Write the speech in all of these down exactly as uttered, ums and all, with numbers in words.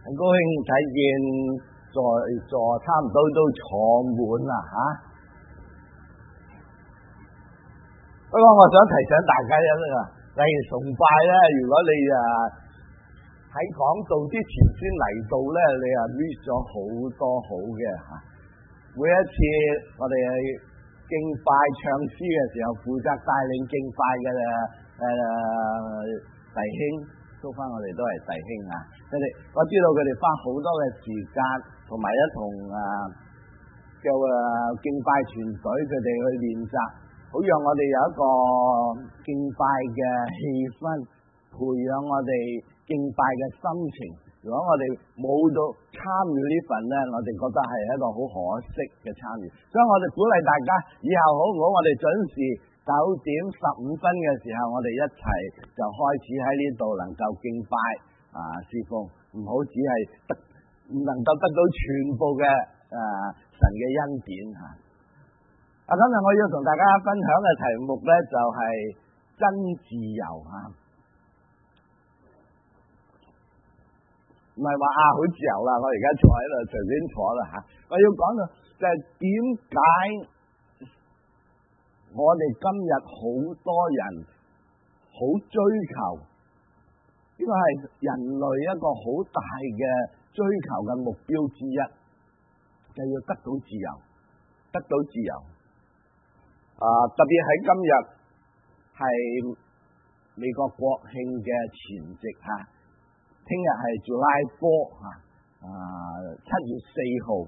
很高興睇見在座差唔多都坐滿啦吓。不過我想提醒大家一個例如崇拜咧，如果你啊喺講道之前先嚟到咧，你啊 miss 咗好多好嘅吓。每一次我哋敬拜唱詩嘅時候，負責帶領敬拜嘅誒弟兄，都翻我哋都係弟兄啊！佢哋我知道佢哋花好多嘅時間，同埋一同啊叫啊敬拜團隊佢哋去練習，好讓我哋有一個敬拜嘅氣氛，培養我哋敬拜嘅心情。如果我哋冇到參與呢份咧，我哋覺得係一個好可惜嘅參與。所以我哋鼓勵大家，以後好唔好？我哋準時九點十五分嘅時候，我哋一齊就開始喺呢度能夠敬拜啊侍奉，唔好只係得唔能夠得到全部嘅啊神嘅恩典吓。啊，今日我要同大家分享嘅題目咧就係真自由吓。唔係話啊好自由啦，我而家坐喺度隨便坐啦吓。我要講到就係點解我哋今日好多人好追求，呢個係人類一個好大嘅追求嘅目標之一，就要得到自由，得到自由。啊，特別喺今日係美國國慶嘅前夕吓。聽日係 July four 吓，啊七月四號，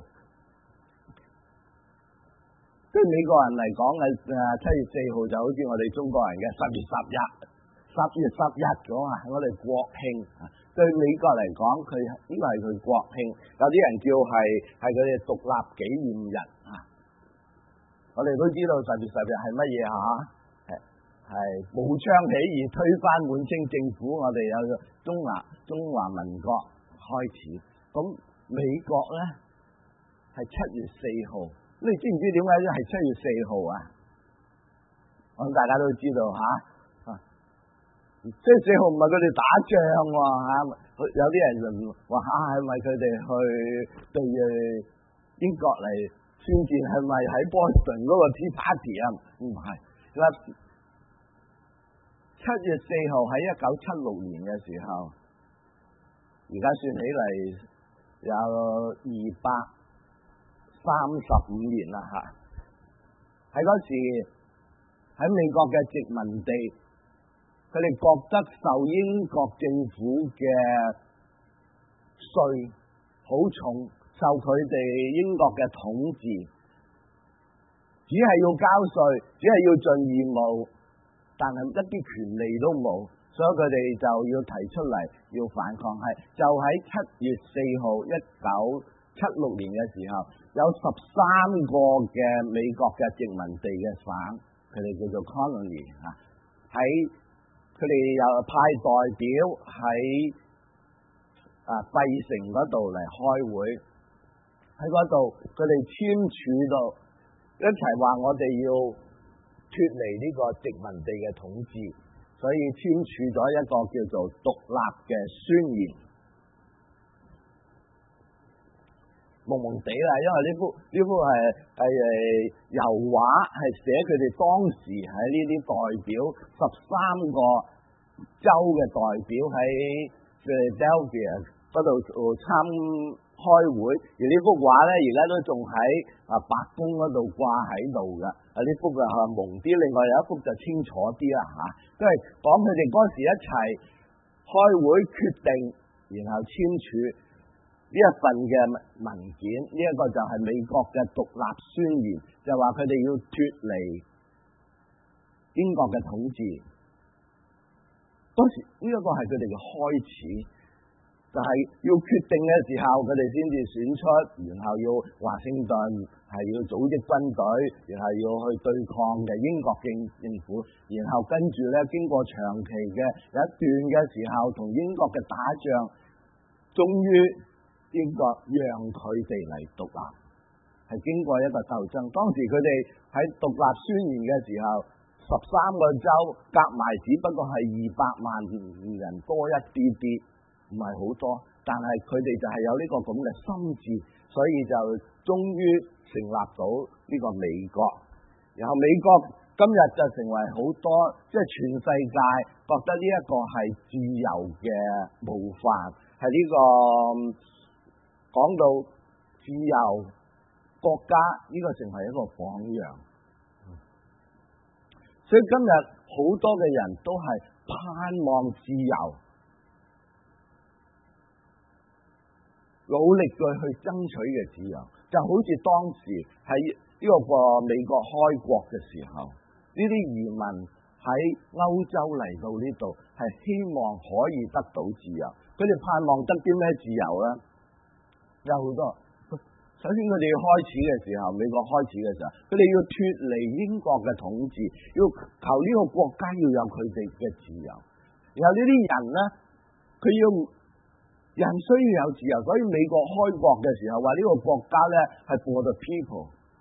對美國人嚟講嘅誒七月四號就好似我哋中國人嘅十月十一，十月十一咁啊，我哋國慶。對美國嚟講，佢呢個係佢國慶，有啲人叫係係佢哋獨立紀念日啊。我哋都知道十月十日係乜嘢吓？係武昌起義推翻滿清政府，我哋有中華中華民國開始。咁美國咧係七月四號，你知唔知點解係七月四號啊？我諗大家都知道吓，七月四號唔係佢哋打仗喎吓，有啲人就話吓係咪佢哋去對英國嚟宣戰？係咪喺波士頓嗰個 Tea Party 啊？唔係嗱。七月四號喺一九七六年嘅時候，而家算起嚟有二百三十五年啦吓。喺嗰時喺美國嘅殖民地，佢哋覺得受英國政府嘅稅好重，受佢哋英國嘅統治，只係要交稅，只係要盡義務。但係一啲權利都冇，所以佢哋就要提出嚟要反抗。係就喺七月四號一九七六年嘅時候，有十三個嘅美國嘅殖民地嘅省，佢哋叫做 colony 啊，喺佢哋又派代表喺啊費城嗰度嚟開會，喺嗰度佢哋簽署到一齊話我哋要脫離呢個殖民地嘅統治，所以簽署咗一個叫做獨立嘅宣言。朦朦地啦，因為呢幅呢幅係係誒油畫，係寫佢哋當時喺呢啲代表十三個州嘅代表喺 Philadelphia 嗰度參開會，而呢幅畫咧而家都仲喺啊白宮嗰度掛喺度噶。啊呢幅啊蒙啲，另外有一幅就清楚啲啦吓，都係講佢哋嗰時一齊開會決定，然後簽署呢一份嘅文件。呢一個就係美國嘅獨立宣言，就話佢哋要脫離英國嘅統治。當時呢一個係佢哋嘅開始。就係要決定嘅時候，佢哋先至選出，然後要華盛頓係要組織軍隊，然後要去對抗嘅英國政政府，然後跟住咧經過長期嘅有一段嘅時候，同英國嘅打仗，終於英國讓佢哋嚟獨立，係經過一個鬥爭。當時佢哋喺獨立宣言嘅時候，十三個州夾埋只不過係二百萬人多一啲啲。唔係好多， 但係佢哋就係有呢個咁嘅心志，所以就終於成立到呢個美國。然後美國今日就成為好多即係、就是、全世界覺得呢一個係自由嘅模範，係呢、這個講到自由國家呢、這個成為一個榜樣。所以今日好多嘅人都係盼望自由，努力嘅去爭取嘅自由，就好似當時喺呢個個美國開國嘅時候，呢啲移民喺歐洲嚟到呢度，係希望可以得到自由。佢哋盼望得啲咩自由咧？有好多。首先佢哋開始嘅時候，美國開始嘅時候，佢哋要脫離英國嘅統治，要求呢個國家要有佢哋嘅自由。然後呢啲人咧，佢要人需要有自由，所以美國開國嘅時候話呢個國家咧係 for the people，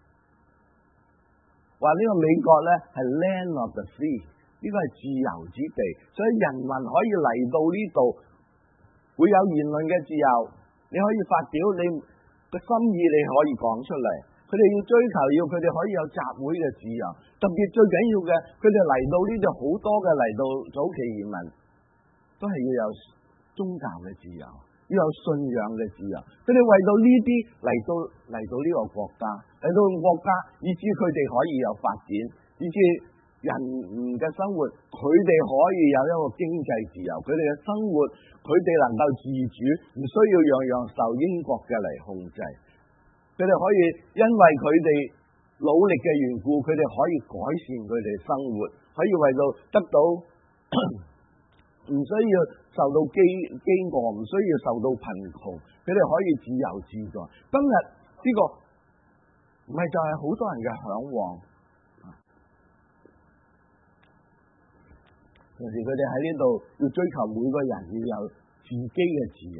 話呢個美國咧係 land of the free， 呢個係自由之地，所以人民可以嚟到呢度，會有言論嘅自由，你可以發表你個心意，你可以講出嚟。佢哋要追求，要佢哋可以有集會嘅自由。特別最緊要嘅，佢哋嚟到呢度好多嘅嚟到早期移民，都係要有宗教嘅自由，要有信仰嘅自由。佢哋為到呢啲嚟到嚟到呢個國家，嚟到國家，以致佢哋可以有發展，以致人嘅生活，佢哋可以有一個經濟自由，佢哋嘅生活，佢哋能夠自主，唔需要樣樣受英國嘅嚟控制。佢哋可以因為佢哋努力嘅緣故，佢哋可以改善佢哋生活，可以為到得到唔需要受到飢飢餓，唔需要受到貧窮，佢哋可以自由自在。今日呢個唔係就係好多人嘅向往。同時佢哋喺呢度要追求每個人要有自己嘅自由，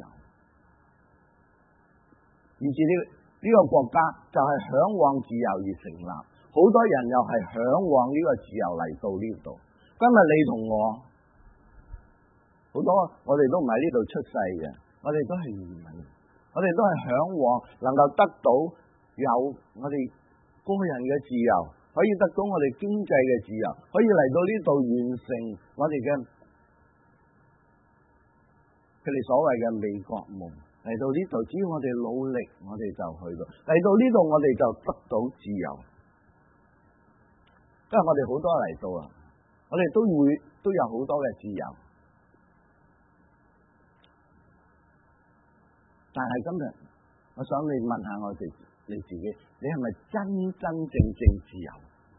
以至呢呢個國家就係向往自由而成立。好多人又係向往呢個自由嚟到呢度。今日你同我，好多我哋都唔喺呢度出世嘅，我哋都係移民，我哋都係向往能夠得到有我哋個人嘅自由，可以得到我哋經濟嘅自由，可以嚟到呢度完成我哋嘅佢哋所謂嘅美國夢。嚟到呢度，只要我哋努力，我哋就去到。嚟到呢度，我哋就得到自由。因為我哋好多嚟到啊，我哋都會都有好多嘅自由。但係今日，我想你問下我哋你自己，你係咪真真正正自由？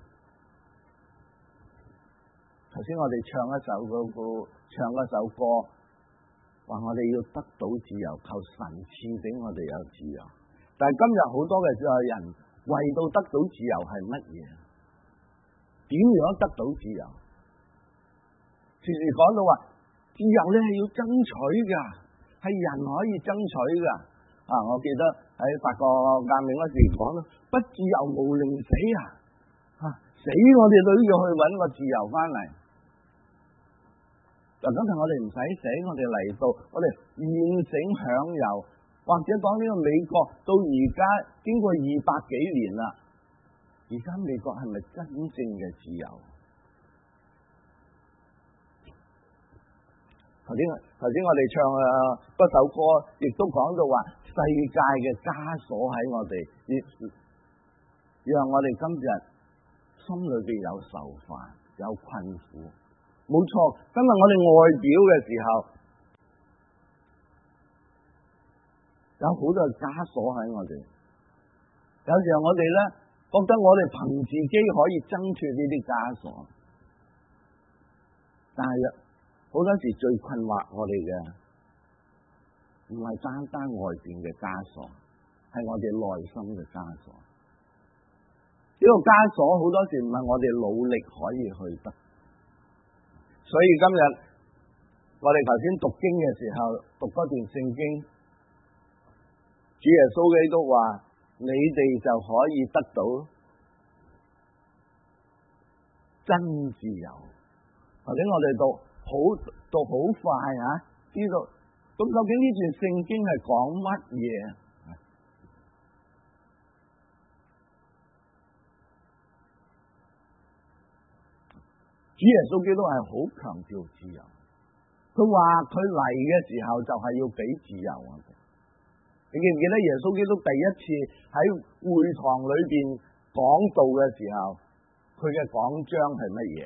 頭先我哋唱一首嗰個唱一首歌。話我哋要得到自由，求神賜俾我哋有自由。但係今日好多嘅人為到得到自由係乜嘢？點樣得到自由？時時講到話自由咧係要爭取噶，係人可以爭取噶。啊，我記得喺法國革命嗰時講啦，不自由無寧死啊！啊，死我哋都要去搵個自由翻嚟。嗱，今日我哋唔使死，我哋嚟到，我哋現成享有，或者講呢個美國到而家經過二百幾年啦，而家美國係咪真正嘅自由？頭先頭先我哋唱嘅嗰首歌，亦都講到話世界嘅枷鎖喺我哋，讓我哋今日心裏邊有愁煩，有困苦。冇錯，今日我哋外表嘅時候有好多枷鎖喺我哋，有時候我哋咧覺得我哋憑自己可以掙脫呢啲枷鎖，但係好多時最困惑我哋嘅唔係單單外邊嘅枷鎖，係我哋內心嘅枷鎖。呢個枷鎖好多時唔係我哋努力可以去得。所以今日我哋頭先讀經嘅時候，讀嗰段聖經，主耶穌基督話：你哋就可以得到真自由。頭先我哋讀好讀好快啊，知道咁究竟呢段聖經係講乜嘢？主耶穌基督係好強調自由，佢話佢嚟嘅時候就係要俾自由我哋。你記唔記得耶穌基督第一次喺會堂裏邊講道嘅時候，佢嘅講章係乜嘢？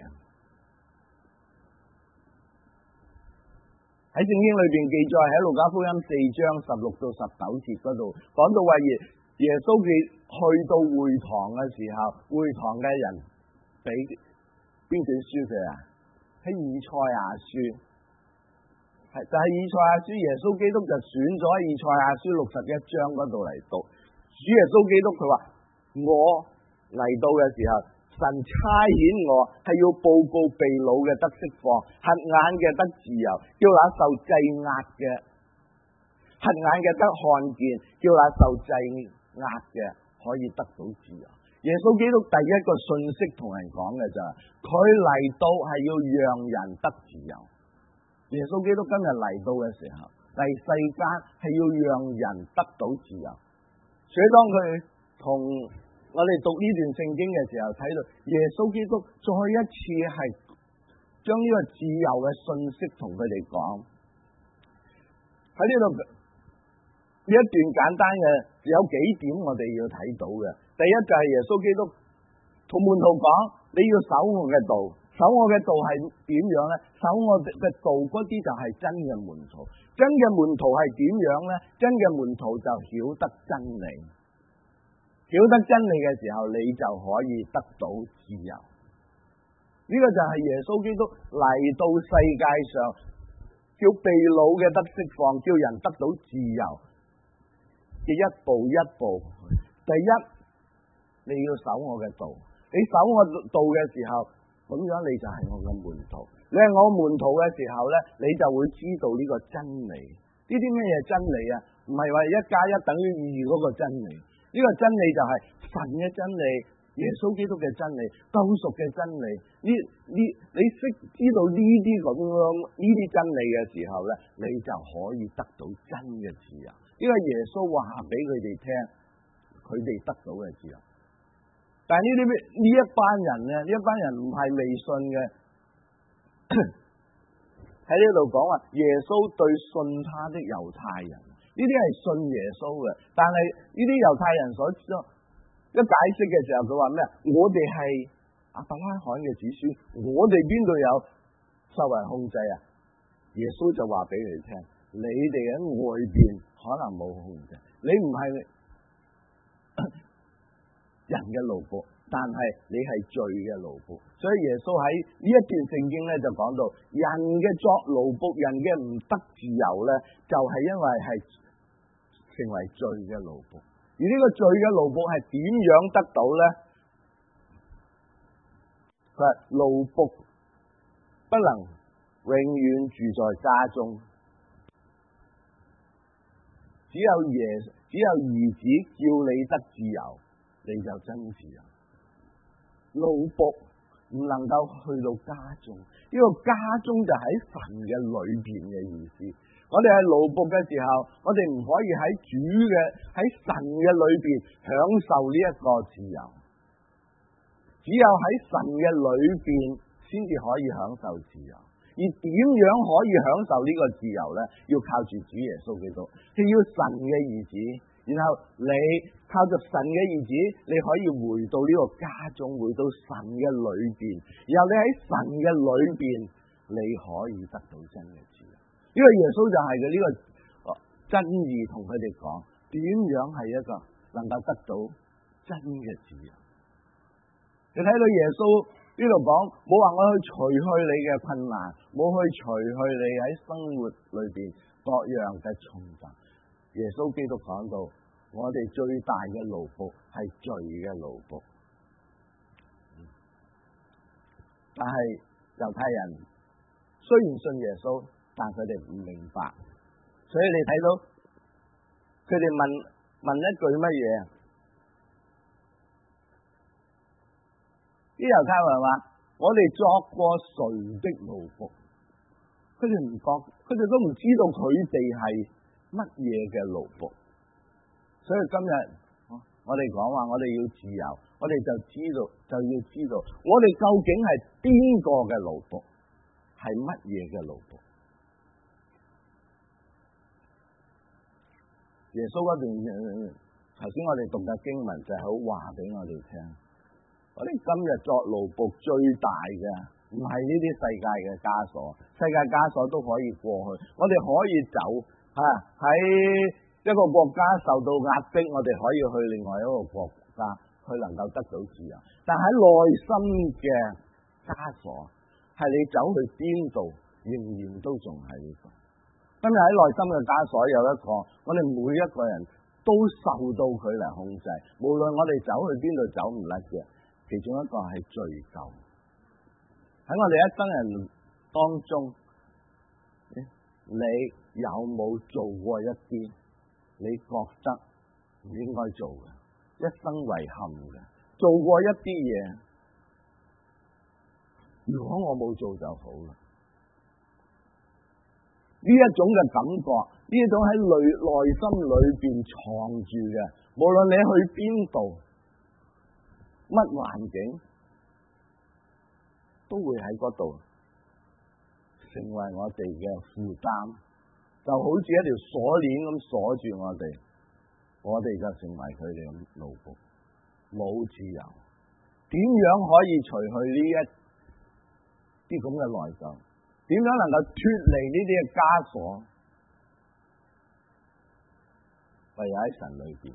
喺聖經裏邊記載喺路加福音四章十六到十九節嗰度，講到話耶耶穌佢去到會堂嘅時候，會堂嘅人俾邊卷書佢啊？喺以賽亞書，係就係以賽亞書，耶穌基督就選咗以賽亞書六十一章嗰度嚟讀。主耶穌基督佢話：我嚟到嘅時候，神差遣我係要報告被擄嘅得釋放，瞎眼嘅得自由，叫那受制壓嘅瞎眼嘅得看見，叫那受制壓嘅可以得到自由。耶穌基督第一個信息同人講嘅就係，佢嚟到係要讓人得自由。耶穌基督今日嚟到嘅時候，嚟世間係要讓人得到自由。所以當佢同我哋讀呢段聖經嘅時候，睇到耶穌基督再一次係將呢個自由嘅信息同佢哋講。喺呢度呢一段簡單嘅有幾點我哋要睇到嘅。第一就係耶穌基督同門徒講：你要守我嘅道，守我嘅道係點樣咧？守我嘅道嗰啲就係真嘅門徒，真嘅門徒係點樣咧？真嘅門徒就曉得真理，曉得真理嘅時候，你就可以得到自由。呢個就係耶穌基督嚟到世界上，叫被擄嘅得釋放，叫人得到自由嘅一步一步。第一，你要守我嘅道，你守我道嘅時候，咁樣你就係我嘅門徒。你係我門徒嘅時候咧，你就會知道呢個真理。呢啲咩嘢真理啊？唔係話一加一等於二嗰個真理。呢個真理就係神嘅真理，耶穌基督嘅真理，救贖嘅真理。呢呢你識知道呢啲咁樣呢啲真理嘅時候咧，你就可以得到真嘅自由。呢個耶穌話俾佢哋聽，佢哋得到嘅自由。但係呢啲呢一班人咧，呢一班人唔係未信嘅，喺呢度講話耶穌對信他的猶太人，呢啲係信耶穌嘅。但係呢啲猶太人所一解釋嘅時候，佢話咩？我哋係亞伯拉罕嘅子孫，我哋邊度有受人控制啊？耶穌就話俾佢哋聽：你哋喺外邊可能冇控制，你唔係人嘅奴僕，但係你係罪嘅奴僕。所以耶穌喺呢一段聖經咧就講到，人嘅作奴僕，人嘅唔得自由咧，就係因為係成為罪嘅奴僕。而呢個罪嘅奴僕係點樣得到咧？佢話奴僕不能永遠住在家中，只有耶只有兒子叫你得自由，你就真自由。奴僕唔能夠去到家中，呢個家中就喺神嘅裏邊嘅意思。我哋係奴僕嘅時候，我哋唔可以喺主嘅喺神嘅裏邊享受呢一個自由，只有喺神嘅裏邊先至可以享受自由。而點樣可以享受呢個自由咧？要靠住主耶穌基督，係要神嘅兒子。然後你靠着神嘅兒子，你可以回到呢個家中，回到神嘅裏邊。然後你喺神嘅裏邊，你可以得到真嘅自由。呢個耶穌就係嘅呢個真義，同佢哋講點樣係一個能夠得到真嘅自由。你睇到耶穌呢度講，冇話我去除去你嘅困難，冇去除去你喺生活裏邊各樣嘅重擔。耶穌基督講到，我哋最大嘅奴僕係罪嘅奴僕。但係猶太人雖然信耶穌，但佢哋唔明白，所以你睇到佢哋問問一句乜嘢？啲猶太人話：我哋作過誰的奴僕？佢佢哋唔覺，佢哋都唔知道佢哋係乜嘢嘅奴僕。所以今日我哋講話，我哋要自由，我哋就知道就要知道，我哋究竟係邊個嘅奴僕，係乜嘢嘅奴僕。耶穌嗰段頭先我哋讀嘅經文就係好話俾我哋聽，我哋今日作奴僕最大嘅唔係呢啲世界嘅枷鎖，世界枷鎖都可以過去，我哋可以走啊，喺一個國家受到壓迫，我哋可以去另外一個國家，佢能夠得到自由。但喺內心嘅枷鎖，係你走去邊度，仍然都仲喺呢度。今日喺內心嘅枷鎖有一個，我哋每一個人都受到佢嚟控制，無論我哋走去邊度走唔甩嘅，其中一個係罪疚。喺我哋一生人當中，你有冇做過一啲你覺得唔應該做嘅，一生遺憾嘅，做過一啲嘢，如果我冇做就好啦。呢一種嘅感覺，呢一種喺內內心裏邊藏住嘅，無論你去邊度，乜環境，都會喺嗰度成為我哋嘅負擔，就好似一條鎖鏈咁鎖住我哋，我哋就成為佢哋嘅奴僕，冇自由。點樣可以除去呢一啲咁嘅內疚？點樣能夠脫離呢啲嘅枷鎖？唯有喺神裏邊。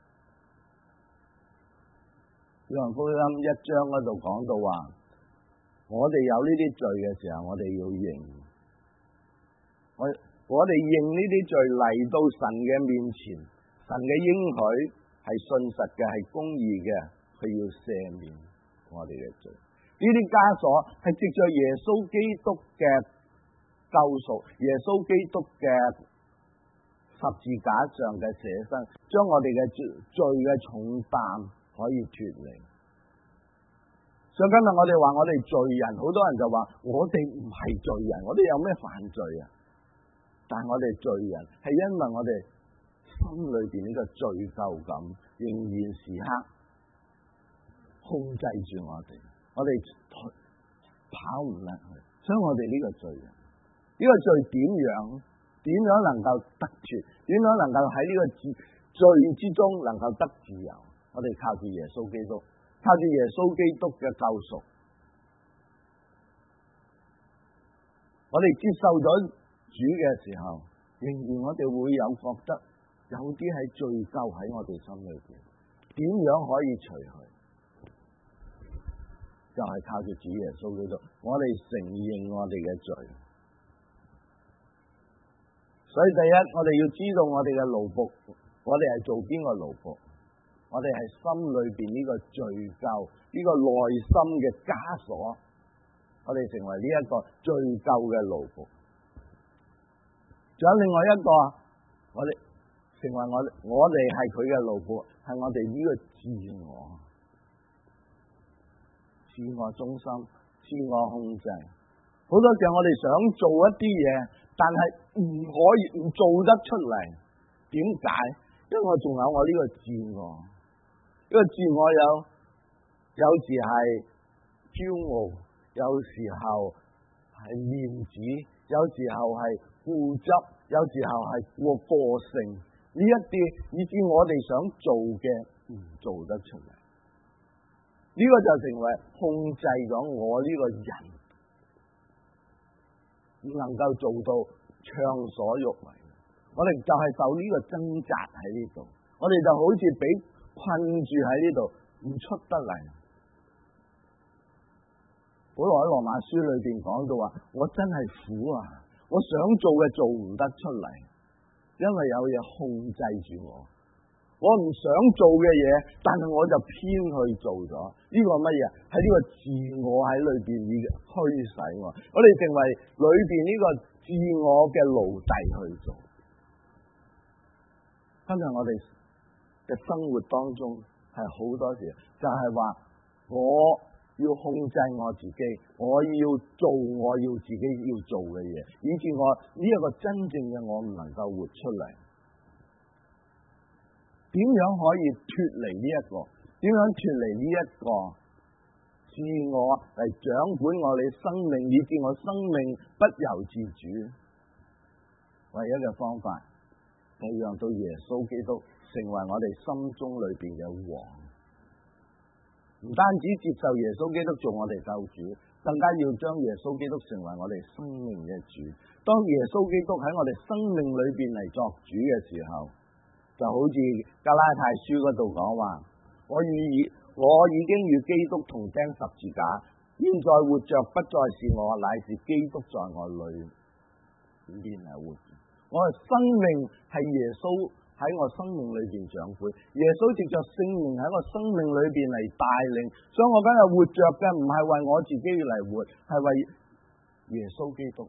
約翰福音一章嗰度講到話，我哋有呢啲罪嘅時候，我哋要認。我我哋認呢啲罪嚟到神嘅面前，神嘅應許係信實嘅，係公義嘅，佢要赦免我哋嘅罪。呢啲枷鎖係藉着耶穌基督嘅救贖，耶穌基督嘅十字架上嘅捨身，將我哋嘅罪嘅重擔可以脫離。所以今日我哋話我哋罪人，好多人就話我哋唔係罪人，我哋有咩犯罪啊？但係我哋罪人係因為我哋心裏邊呢個罪疚感仍然時刻控制住我哋。我哋跑唔甩去，所以我哋呢個罪人，呢、這個罪點樣？點樣能夠得脫？點樣能夠喺呢個罪之中能夠得自由？我哋靠住耶穌基督，靠住耶穌基督嘅救贖，我哋接受咗主嘅時候，仍然我哋會有覺得有啲係罪疚喺我哋心裏邊，點樣可以除去？就係靠住主耶穌基督，我哋承認我哋嘅罪。所以第一，我哋要知道我哋嘅奴僕，我哋係做邊個奴僕？我哋係心裏邊呢個罪疚，呢個內心嘅枷鎖，我哋成為呢一個罪疚嘅奴僕。仲有另外一個，我哋成為我我哋係佢嘅奴僕，係我哋呢個自我。自我中心、自我控制，好多時候我哋想做一啲嘢，但係唔可以唔做得出嚟。點解？因為我仲有我呢個自我，呢個自我有有時係驕傲，有時候係面子，有時候係固執，有時候係過個性。呢一啲以致我哋想做嘅唔做得出嚟。呢個就成為控制咗我呢個人，唔能夠做到暢所欲為。我哋就係受呢個掙扎喺呢度，我哋就好似俾困住喺呢度，唔出得嚟。保羅喺羅馬書裏邊講到話，我真係苦啊！我想做嘅做唔得出嚟，因為有嘢控制住我。我唔想做嘅嘢，但係我就偏去做咗。呢個乜嘢？係呢個自我喺裏邊已經驅使我。我哋成為裏邊呢個自我嘅奴隸去做。今日我哋嘅生活當中係好多時，就係話我要控制我自己，我要做我要自己要做嘅嘢，以致我呢一個真正嘅我唔能夠活出嚟。點樣可以脫離呢一個？點樣脫離呢一個自我嚟掌管我哋生命，以致我生命不由自主？唯一嘅方法係讓到耶穌基督成為我哋心中裏邊嘅王。唔單止接受耶穌基督做我哋救主，更加要將耶穌基督成為我哋生命嘅主。當耶穌基督喺我哋生命裏邊嚟作主嘅時候，就好似加拉太書嗰度講話：我已我已經與基督同釘十字架，現在活着不再是我，乃是基督在我裏面係活着。我嘅生命係耶穌喺我生命裏邊掌管，耶穌藉着聖靈喺我生命裏邊嚟帶領，所以我今日活着嘅唔係為我自己嚟活，係為耶穌基督。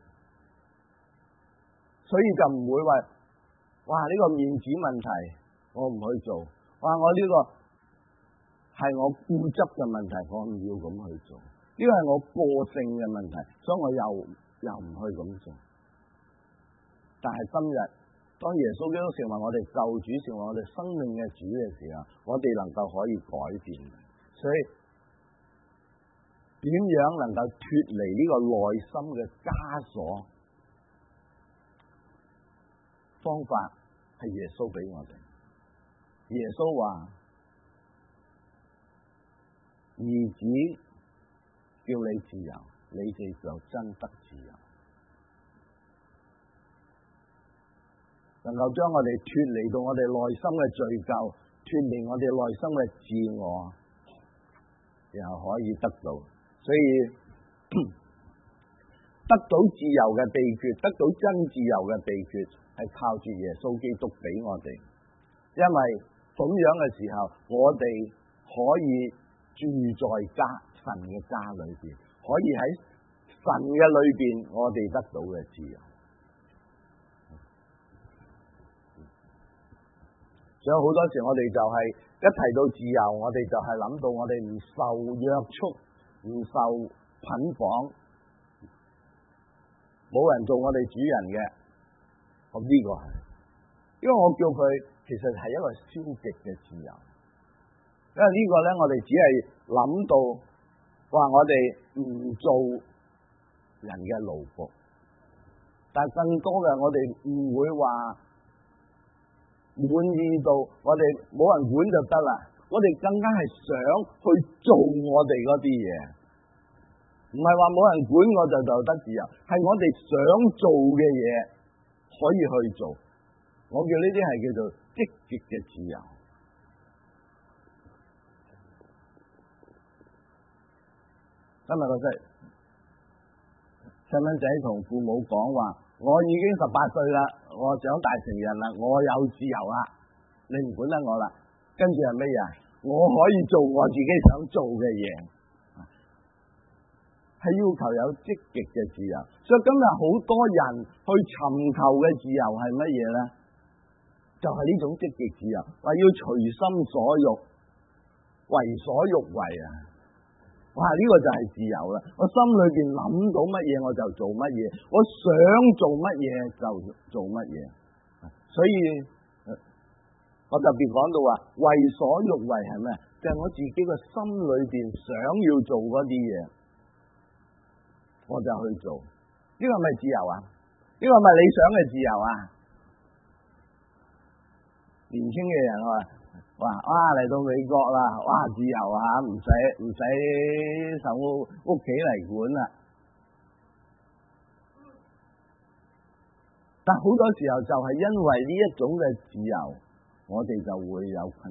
所以就唔會話，哇呢個面子問題我唔去做，哇我呢個係我固執嘅問題，我唔要咁去做，呢個係我個性嘅問題，所以我又又唔去咁做。但係今日，當耶穌基督成為我哋救主，成為我哋生命嘅主嘅時候，我哋能夠可以改變。所以點樣能夠脫離呢個內心嘅枷鎖？方法係耶穌俾我哋。耶穌話：兒子叫你自由，你哋就真得自由。能夠將我哋脫離到我哋內心嘅罪疚，脫離我哋內心嘅自我，然後可以得到。所以得到自由嘅秘訣，得到真自由嘅秘訣，係靠住耶穌基督俾我哋。因為咁樣嘅時候，我哋可以住在家神嘅家裏邊，可以喺神嘅裏邊，我哋得到嘅自由。所以好多時我哋就係一提到自由，我哋就係諗到我哋唔受約束，唔受捆綁，冇人做我哋主人嘅。咁呢個係，因為我叫佢其實係一個消極嘅自由。因為呢個咧，我哋只係諗到話我哋唔做人嘅奴僕，但係更多嘅我哋唔會話滿意到我哋冇人管就得啦，我哋更加係想去做我哋嗰啲嘢，唔係話冇人管我就就得自由，係我哋想做嘅嘢可以去做，我叫呢啲係叫做積極嘅自由。今日個細細蚊仔同父母講話，我已經十八歲啦，我長大成人啦，我有自由啦，你唔管得我啦。跟住係咩嘢？我可以做我自己想做嘅嘢，係要求有積極嘅自由。所以今日好多人去尋求嘅自由係乜嘢咧？就係呢種積極自由，話要隨心所欲，為所欲為啊！哇！呢個就係自由啦！我心裏邊諗到乜嘢我就做乜嘢，我想做乜嘢就做乜嘢。所以我特別講到話，為所欲為係咩？就係我自己個心裏邊想要做嗰啲嘢，我就去做。呢個係咪自由啊？呢個係咪理想嘅自由啊？年輕嘅人話，哇！哇嚟到美國啦，哇自由啊，唔使唔使受屋企嚟管啦。但好多時候就係因為呢一種嘅自由，我哋就會有困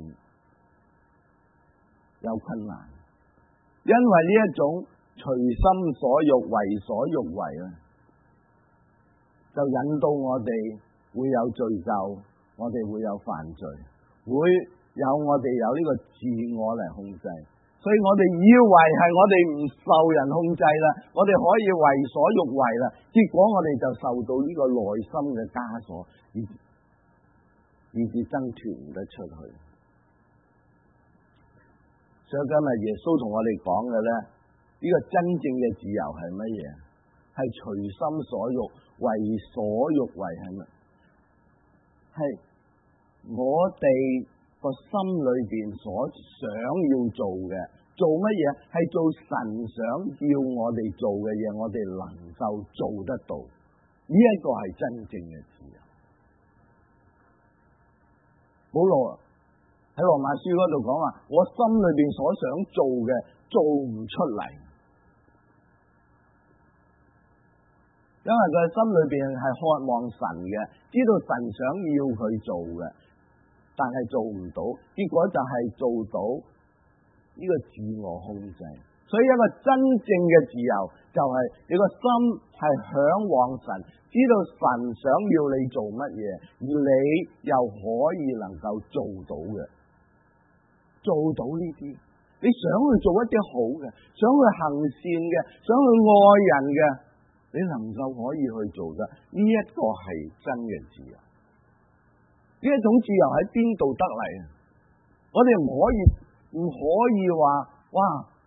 有困難，因為呢一種隨心所欲、為所欲為啊，就引到我哋會有罪疚，我哋會有犯罪，會有我哋有呢個自我嚟控制，所以我哋以為係我哋唔受人控制啦，我哋可以為所欲為啦，結果我哋就受到呢個內心嘅枷鎖，以以至掙脫唔得出去。所以今日耶穌同我哋講嘅咧， 呢個真正嘅自由係乜嘢？係隨心所欲，為所欲為係乜？係我哋個心裏邊所想要做嘅，做乜嘢？係做神想要我哋做嘅嘢，我哋能夠做得到。呢一個係真正嘅自由。保羅喺羅馬書嗰度講話，我心裏邊所想做嘅做唔出嚟，因為佢心裏邊係渴望神嘅，知道神想要佢做嘅，但係做唔到，結果就係做到呢個自我控制。所以一個真正嘅自由就係你個心係向往神，知道神想要你做乜嘢，而你又可以能夠做到嘅，做到呢啲，你想去做一啲好嘅，想去行善嘅，想去愛人嘅，你能夠可以去做嘅，呢一個係真嘅自由。呢一種自由喺邊度得嚟啊？我哋唔可以唔可以話哇，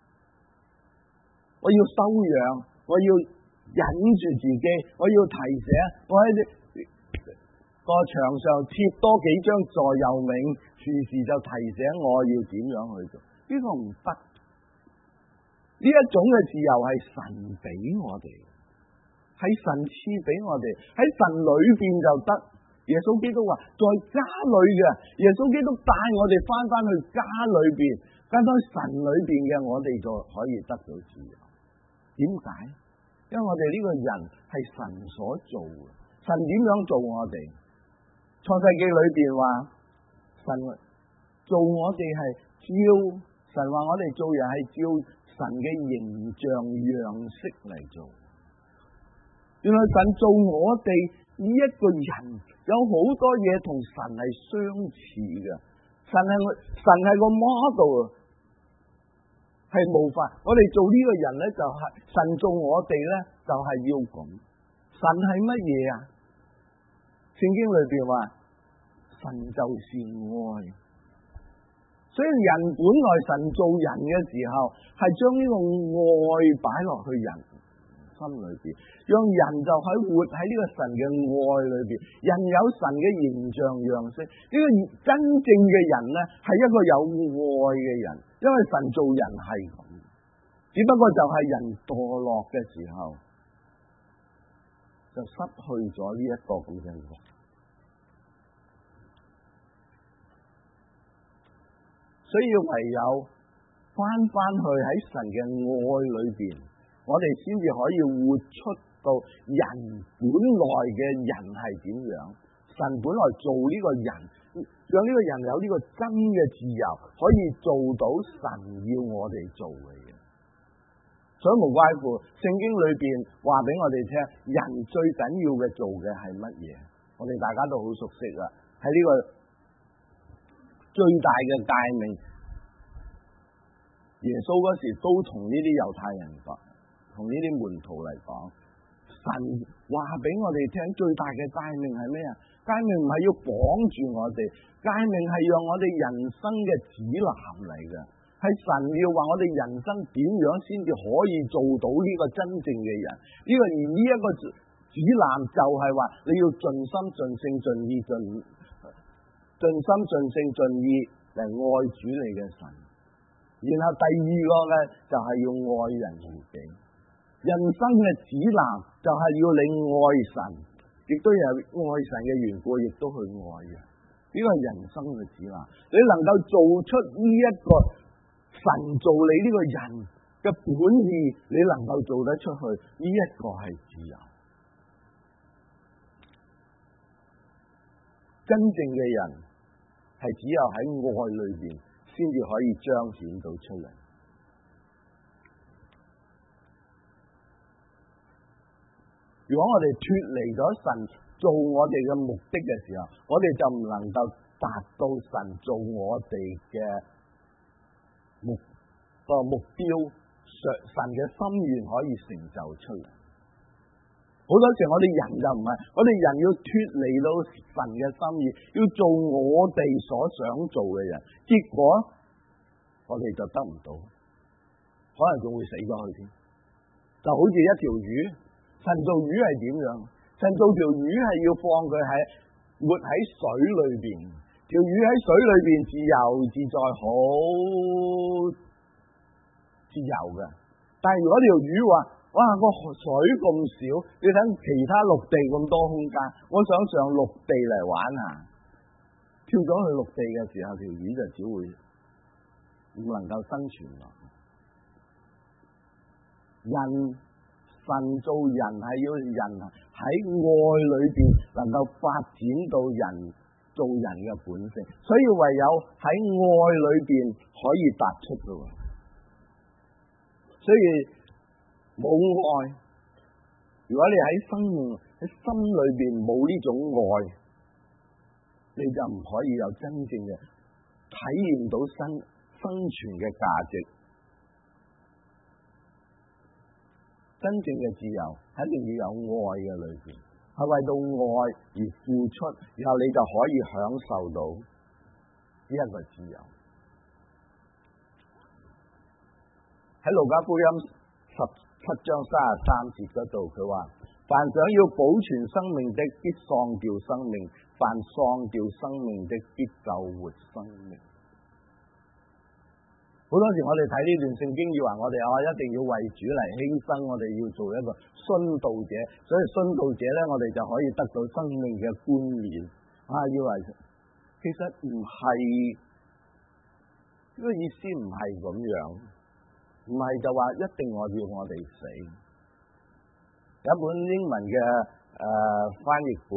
我要修養，我要忍住自己，我要提醒，我喺個牆上貼多幾張座右銘，時時就提醒我要點樣去做。呢個唔得。呢一種嘅自由係神俾我哋，係神賜俾我哋，喺神裏邊就得。耶穌基督話，在家裏嘅，耶穌基督帶我哋翻翻去家裏邊，翻翻神裏邊嘅，我哋就可以得到自由。點解？因為我哋呢個人係神所做嘅，神點樣做我哋？創世記裏邊話，神做我哋係照，神話我哋做人係照神嘅形象樣式嚟做。原來神做我哋呢一個人，有好多嘢同神係相似嘅。神係我，神係個 model， 係模範。我哋做呢個人咧，就係神做我哋咧，就係要咁。神係乜嘢啊？聖經裏邊話，神就是愛。所以人本來神做人嘅時候，係將呢個愛擺落去人心裏邊，讓人就喺活喺呢個神嘅愛裏邊。人有神嘅形象樣式，呢個真正嘅人咧，係一個有愛嘅人。因為神做人係咁，只不過就係人墮落嘅時候，就失去咗呢一個咁嘅愛。所以唯有翻翻去喺神嘅愛裏邊，我哋先至可以活出到人本來嘅人係點樣。神本來做呢個人，讓呢個人有呢個真嘅自由，可以做到神要我哋做嘅嘢。所以無怪乎聖經裏邊話俾我哋聽，人最緊要嘅做嘅係乜嘢？我哋大家都好熟悉啦，喺呢個最大嘅誡命，耶穌嗰時都同呢啲猶太人講，同呢啲門徒嚟講，神話俾我哋聽，最大嘅誡命係咩啊？誡命唔係要綁住我哋，誡命係讓我哋人生嘅指南嚟嘅，係神要話我哋人生點樣先至可以做到呢個真正嘅人。呢、這個而呢一個指南就係話，你要盡心盡性盡意盡盡心盡性盡意嚟愛主你嘅神。然後第二個嘅就係要愛人如己。人生嘅指南就係要你愛神，亦都有愛神嘅緣故，亦都去愛人。呢個係人生嘅指南。你能夠做出呢一個神做你呢個人嘅本意，你能夠做得出去，呢一個係自由。真正嘅人係只有喺愛裏邊先至可以彰顯到出嚟。如果我哋脫離咗神做我哋嘅目的嘅時候，我哋就唔能夠達到神做我哋嘅目個目標，神嘅心願可以成就出嚟。好多時我哋人就唔係，我哋人要脫離到神嘅心意，要做我哋所想做嘅人，結果我哋就得唔到。好可能仲會死咗去添。就好似一條魚，神造魚係點樣？神造條魚係要放佢喺活喺水裏邊，條魚喺水裏邊自由自在，好自由嘅。但係如果條魚話，哇，個水咁少，你睇其他陸地咁多空間，我想上陸地嚟玩下，跳咗去陸地嘅時候，條魚就只會唔能夠生存落。人神造人係要人喺愛裏邊能夠發展到人做人嘅本性，所以唯有喺愛裏邊可以突出嘅。所以冇愛，如果你喺生命喺心裏邊冇呢種愛，你就唔可以有真正嘅體驗到生生存嘅價值。真正嘅自由一定要有愛嘅裏邊，係為到愛而付出，然後你就可以享受到呢一個自由。喺路加福音十七章三十三節嗰度，佢話：凡想要保存生命的，必喪掉生命；凡喪掉生命的，必救活生命。好多時我哋睇呢段聖經，要話我哋啊一定要為主嚟犧牲，我哋要做一個殉道者，所以殉道者咧，我哋就可以得到生命嘅冠冕。啊，要為其實唔係呢個意思，唔係咁樣，唔係就話一定我要我哋死。有一本英文嘅誒、呃、翻譯本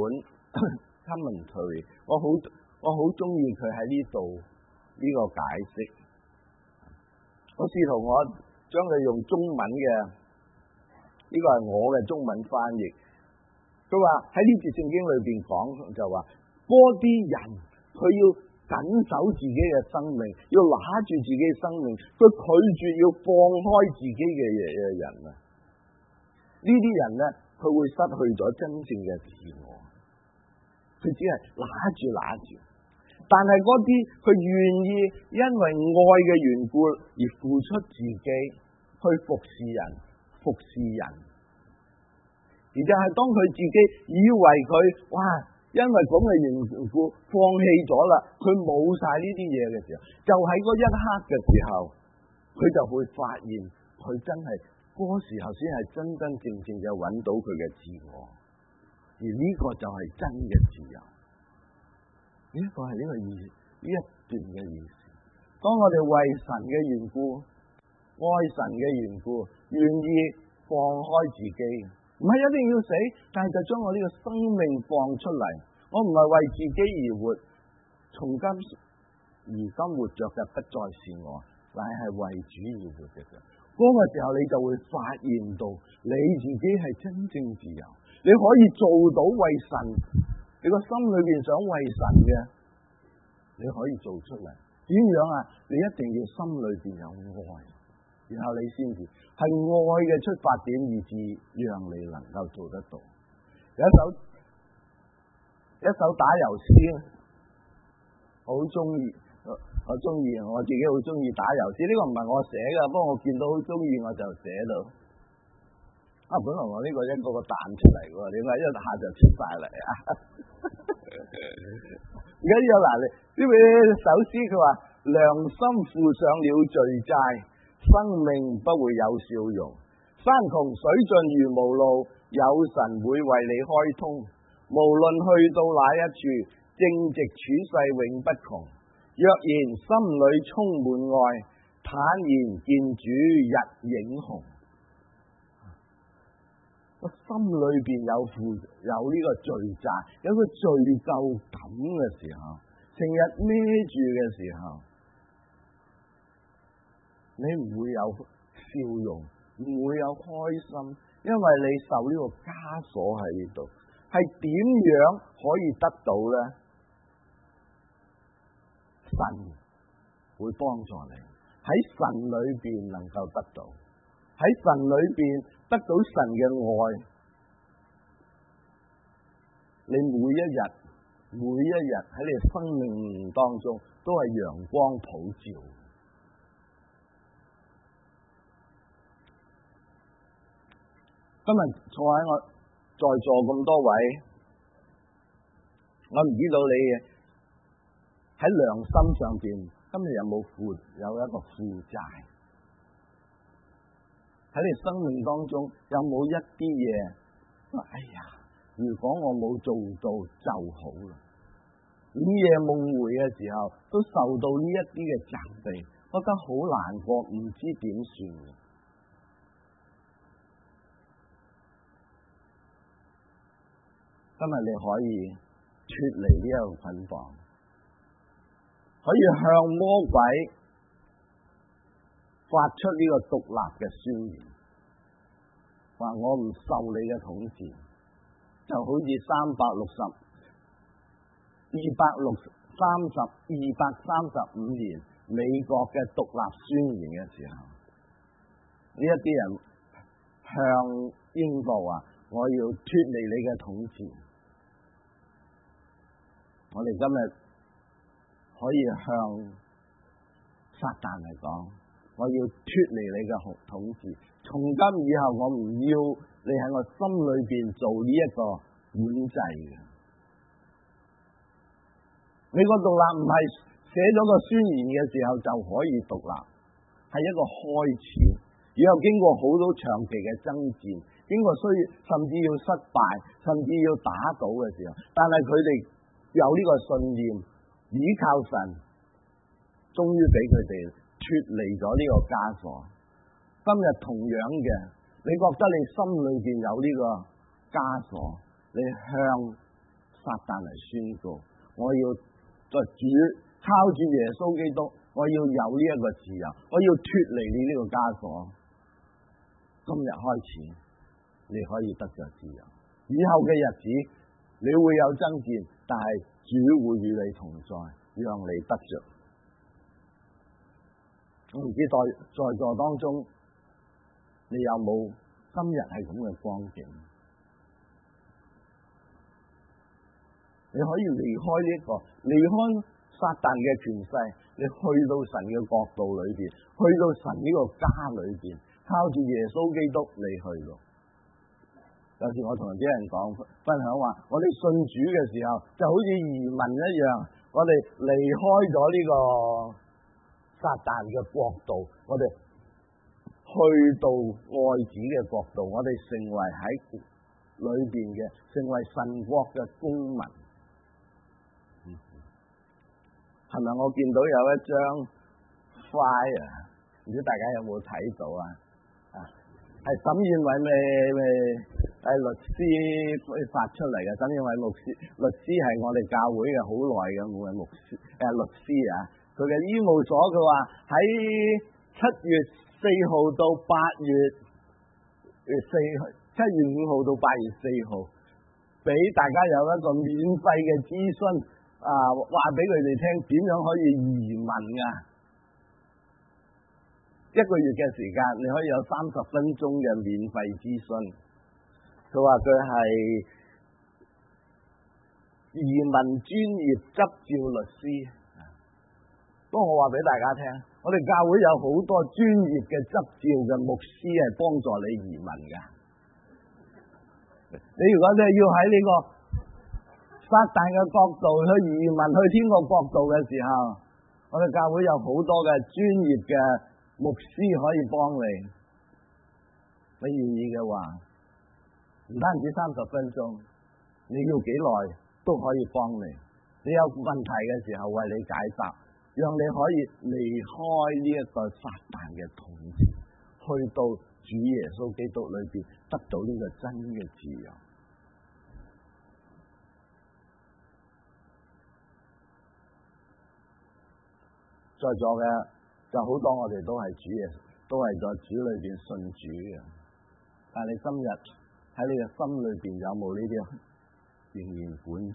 commentary， 我好我好中意佢喺呢度呢個解釋。我試圖我將佢用中文嘅，呢個係我嘅中文翻譯。佢話喺呢節聖經裏邊講就話，嗰啲人佢要緊守自己嘅生命，要拿住自己嘅生命，佢拒絕要放開自己嘅人啊！呢啲人咧，佢會失去咗真正嘅自我，佢只係拿住拿住。但係嗰啲佢願意因為愛嘅緣故而付出自己去服侍人，服侍人，而就係當佢自己以為佢哇，因為咁嘅緣故放棄咗啦，佢冇晒呢啲嘢嘅時候，就喺嗰一刻嘅時候，佢就會發現佢真係嗰時候先係真真正正嘅揾到佢嘅自我，而呢個就係真嘅自由。呢一個係呢個意思，呢一段嘅意思。當我哋為神嘅緣故，愛神嘅緣故，願意放開自己，唔係一定要死，但係就將我呢個生命放出嚟。我唔係為自己而活，從今而今活着嘅不再是我，乃係為主而活嘅啫。嗰個時候你就會發現到你自己係真正自由，你可以做到為神。你個心裏邊想為神嘅，你可以做出嚟。點樣啊？你一定要心裏邊有愛，然後你先至係愛嘅出發點，以至讓你能夠做得到。有一首一首打油詩，好中意，我中意，我自己好中意打油詩。呢、這個唔係我寫噶，不過我見到好中意，我就寫到。啊，本來我呢個一個個彈出嚟喎，點解一下就出晒嚟啊？而家有嗱，呢位首詩佢話：良心負上了罪債，生命不會有笑容。山窮水盡如無路，有神會為你開通。無論去到哪一處，正直處世永不窮。若然心裏充滿愛，坦然見主日影紅。個心裏邊有負有呢個罪債，有個罪疚感嘅時候，成日孭住嘅時候，你唔會有笑容，唔會有開心，因為你受呢個枷鎖喺呢度。係點樣可以得到咧？神會幫助你喺神裏邊能夠得到。喺神裏邊得到神嘅愛，你每一日每一日喺你生命當中都係陽光普照。 日坐喺我在座咁多位，我唔知道你喺良心上邊今日有冇負有一個負債？喺你生命當中有冇一啲嘢？哎呀，如果我冇做到就好啦。午夜夢回嘅時候，都受到呢一啲嘅責備，覺得好難過，唔知點算。今日你可以脫離呢一個捆綁，可以向魔鬼發出呢個獨立嘅宣言，話我唔受你嘅統治，就好似三百六十、二百六三十、二百三十五年美國嘅獨立宣言嘅時候，呢一啲人向英國話：我要脫離你嘅統治。我哋今日可以向撒旦嚟講，我要脫離你嘅統治，從今以後我唔要你喺我心裏邊做呢一個管制嘅。美國獨立唔係寫咗個宣言嘅時候就可以獨立，係一個開始，然後經過好多長期嘅爭戰，經過需要甚至要失敗，甚至要打倒嘅時候，但係佢哋有呢個信念，依靠神，終於俾佢哋脫離咗呢個枷鎖。今日同樣嘅，你覺得你心裏邊有呢個枷鎖，你向撒旦嚟宣告：我要在主靠住耶穌基督，我要有呢一個自由，我要脫離你呢個枷鎖。今日開始，你可以得着自由。以後嘅日子，你會有爭戰，但係主會與你同在，讓你得着。我唔知在在座當中，你有冇今日係咁嘅光景？你可以離開呢、這個，離開撒旦嘅權勢，你去到神嘅國度裏邊，去到神呢個家裏邊，靠住耶穌基督你去咯。有時我同啲人講分享話，我哋信主嘅時候就好似移民一樣，我哋離開咗呢個撒旦嘅國度，我哋去到愛子嘅國度，我哋成為喺裏邊嘅，成為神國嘅公民。係咪？我見到有一張 flyer，唔知大家有冇睇到啊？啊，係沈燕偉咩咩？係律師發出嚟嘅。沈燕偉牧師，律師係我哋教會嘅好耐嘅每位牧師誒律師啊。佢嘅醫務所，佢話喺七月四號到八月四七月五號到八月四號，俾大家有一個免費嘅諮詢啊，話俾佢哋聽點樣可以移民啊。一個月嘅時間，你可以有三十分鐘嘅免費諮詢。佢話佢係移民專業執照律師。不過我話俾大家聽，我哋教會有好多專業嘅執照嘅牧師係幫助你移民㗎。你如果你要喺呢個撒旦嘅角度去移民去天國國度嘅時候，我哋教會有好多嘅專業嘅牧師可以幫你。你願意嘅話，唔單止三十分鐘，你要幾耐都可以幫你。你有問題嘅時候為你解答，讓你可以離開呢一個撒旦嘅統治，去到主耶穌基督裏邊得到呢個真嘅自由。在座嘅就好多，我哋都係主耶穌，都係在主裏邊信主嘅。但係你今日喺你嘅心裏邊有冇呢啲仍然管住？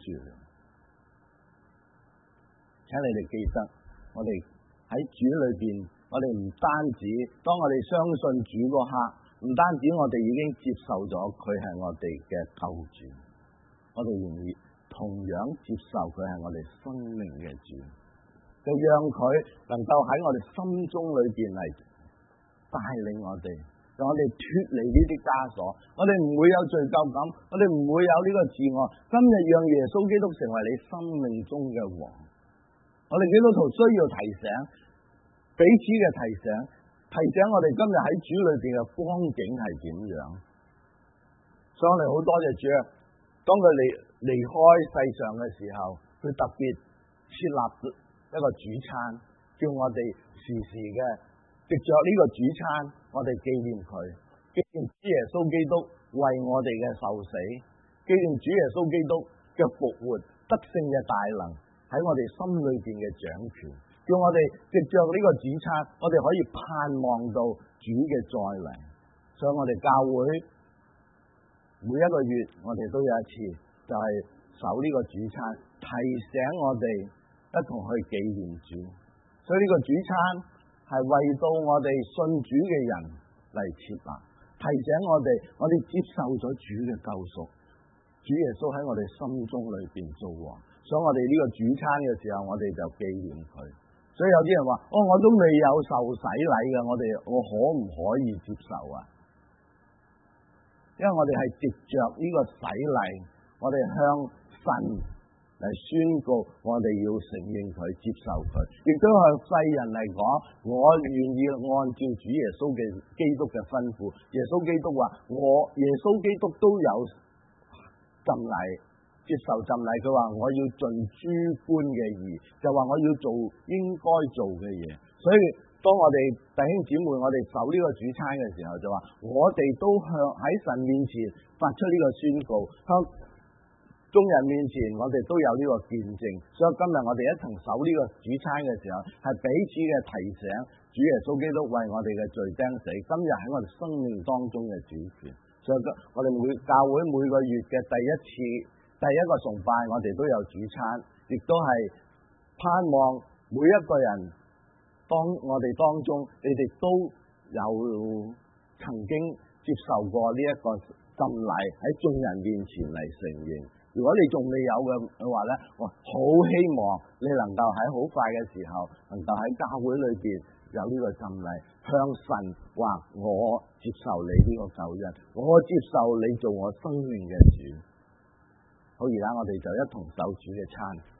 請你哋記得，我哋喺主裏邊，我哋唔單止當我哋相信主嗰刻，唔單止我哋已經接受咗佢係我哋嘅救主，我哋仍然同樣接受佢係我哋生命嘅主，就讓佢能夠喺我哋心中裏邊嚟帶領我哋， 讓我哋脫離呢啲枷鎖，我哋唔會有罪疚感，我哋唔會有呢個自我。今日讓耶穌基督成為你生命中嘅王，我哋基督徒需要提醒，彼此嘅提醒，提醒我哋今日喺主裏邊嘅光景係點樣。所以我哋好多謝主，當佢離離開世上嘅時候，佢特別設立一個主餐，叫我哋時時嘅藉着呢個主餐，我哋紀念佢，紀念主耶穌基督為我哋嘅受死，紀念主耶穌基督嘅復活得勝嘅大能喺我哋心裏邊嘅掌權，叫我哋藉着呢個主餐，我哋可以盼望到主嘅再來。所以我哋教會每一個月我哋都有一次，就係守呢個主餐，提醒我哋一同去紀念主。所以呢個主餐係為到我哋信主嘅人嚟設立，提醒我哋，我哋接受咗主嘅救贖，主耶穌喺我哋心中裏邊做王。所以我哋呢個主餐嘅時候，我哋就紀念佢。所以有啲人話：哦，我都未有受洗禮嘅，我哋我可唔可以接受啊？因為我哋係藉着呢個洗禮，我哋向神嚟宣告，我哋要承認佢，接受佢，亦都向世人嚟講，我願意按照主耶穌嘅基督嘅吩咐。耶穌基督話：我耶穌基督都有浸禮，接受浸禮。佢話我要盡諸般嘅義，就話我要做應該做嘅嘢。所以當我哋弟兄姊妹，我哋守呢個主餐嘅時候，就話我哋都向喺神面前發出呢個宣告，向眾人面前我哋都有呢個見證。所以今日我哋一同守呢個主餐嘅時候，係彼此嘅提醒，主耶穌基督為我哋嘅罪釘死，今日喺我哋生命當中嘅主權。所以我哋每教會每個月嘅第一次第一個崇拜，我哋都有主餐，亦都係盼望每一個人當我哋當中，你哋都有曾經接受過呢一個浸禮，喺眾人面前嚟承認。如果你仲未有嘅話咧，我好希望你能夠喺好快嘅時候，能夠喺教會裏邊有呢個浸禮，向神話我接受你呢個救恩，我接受你做我生命嘅主。好，而家我哋就一同守主嘅餐。